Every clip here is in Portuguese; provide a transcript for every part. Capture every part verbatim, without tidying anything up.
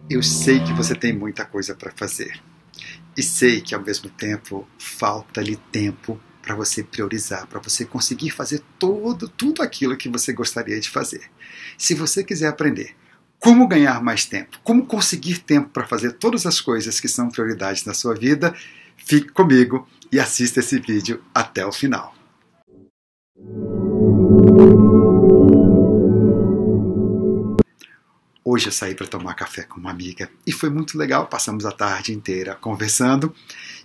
Eu sei que você tem muita coisa para fazer. E sei que, ao mesmo tempo, falta-lhe tempo para você priorizar, para você conseguir fazer todo, tudo aquilo que você gostaria de fazer. Se você quiser aprender como ganhar mais tempo, como conseguir tempo para fazer todas as coisas que são prioridades na sua vida, fique comigo e assista esse vídeo até o final. Hoje eu saí para tomar café com uma amiga e foi muito legal, passamos a tarde inteira conversando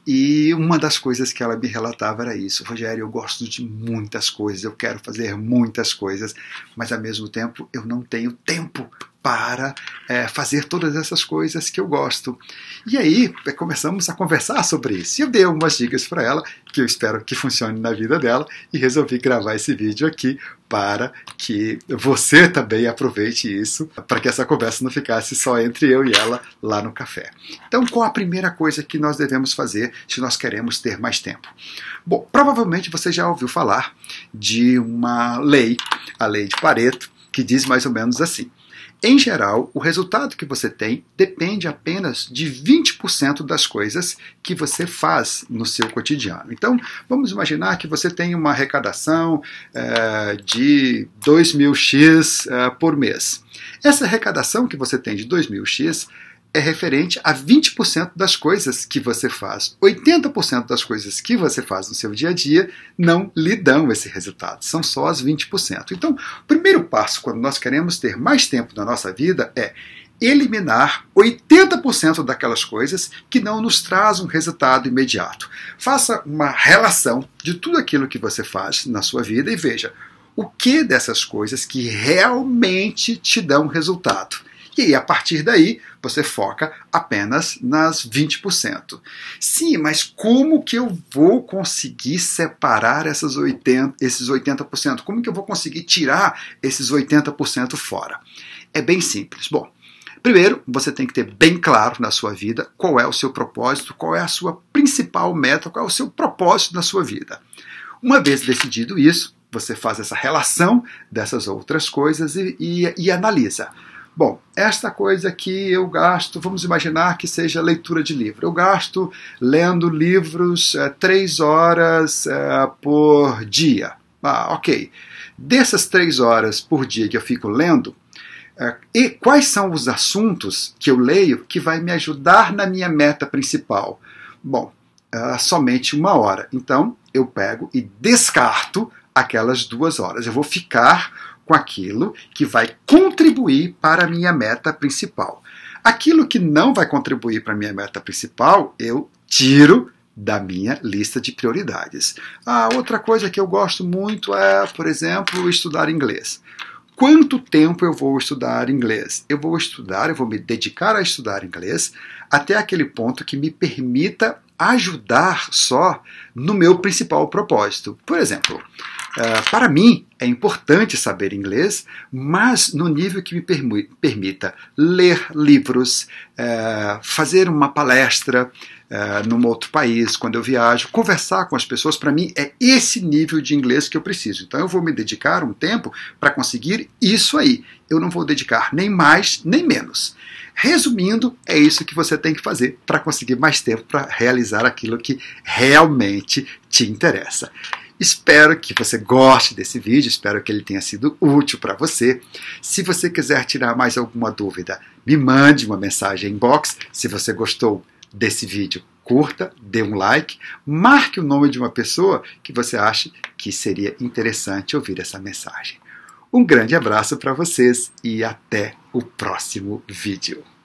e uma das coisas que ela me relatava era isso: Rogério, eu gosto de muitas coisas, eu quero fazer muitas coisas, mas ao mesmo tempo eu não tenho tempo para é, fazer todas essas coisas que eu gosto. E aí começamos a conversar sobre isso. E eu dei algumas dicas para ela, que eu espero que funcione na vida dela, e resolvi gravar esse vídeo aqui para que você também aproveite isso, para que essa conversa não ficasse só entre eu e ela lá no café. Então, qual a primeira coisa que nós devemos fazer se nós queremos ter mais tempo? Bom, provavelmente você já ouviu falar de uma lei, a lei de Pareto, que diz mais ou menos assim: em geral, o resultado que você tem depende apenas de vinte por cento das coisas que você faz no seu cotidiano. Então, vamos imaginar que você tem uma arrecadação é, de dois mil x é, por mês. Essa arrecadação que você tem de dois mil x é referente a vinte por cento das coisas que você faz. oitenta por cento das coisas que você faz no seu dia a dia não lhe dão esse resultado, são só as vinte por cento. Então, o primeiro passo quando nós queremos ter mais tempo na nossa vida é eliminar oitenta por cento daquelas coisas que não nos traz um resultado imediato. Faça uma relação de tudo aquilo que você faz na sua vida e veja o que dessas coisas que realmente te dão resultado. E aí, a partir daí, você foca apenas nas vinte por cento. Sim, mas como que eu vou conseguir separar essas oitenta, esses oitenta por cento? Como que eu vou conseguir tirar esses oitenta por cento fora? É bem simples. Bom, primeiro, você tem que ter bem claro na sua vida qual é o seu propósito, qual é a sua principal meta, qual é o seu propósito na sua vida. Uma vez decidido isso, você faz essa relação dessas outras coisas e, e, e analisa. Bom, esta coisa que eu gasto, vamos imaginar que seja leitura de livro. Eu gasto lendo livros é, três horas é, por dia. Ah, ok. Dessas três horas por dia que eu fico lendo, é, e quais são os assuntos que eu leio que vai me ajudar na minha meta principal? Bom, é, somente uma hora. Então, eu pego e descarto aquelas duas horas. Eu vou ficar com aquilo que vai contribuir para a minha meta principal. Aquilo que não vai contribuir para a minha meta principal, eu tiro da minha lista de prioridades. Ah, outra coisa que eu gosto muito é, por exemplo, estudar inglês. Quanto tempo eu vou estudar inglês? Eu vou estudar, eu vou me dedicar a estudar inglês até aquele ponto que me permita ajudar só no meu principal propósito. Por exemplo, uh, para mim é importante saber inglês, mas no nível que me permi- permita ler livros, uh, fazer uma palestra uh, num outro país, quando eu viajo, conversar com as pessoas. Para mim é esse nível de inglês que eu preciso. Então eu vou me dedicar um tempo para conseguir isso aí. Eu não vou dedicar nem mais nem menos. Resumindo, é isso que você tem que fazer para conseguir mais tempo para realizar aquilo que realmente te interessa. Espero que você goste desse vídeo, espero que ele tenha sido útil para você. Se você quiser tirar mais alguma dúvida, me mande uma mensagem inbox. Se você gostou desse vídeo, curta, dê um like, marque o nome de uma pessoa que você acha que seria interessante ouvir essa mensagem. Um grande abraço para vocês e até o próximo vídeo.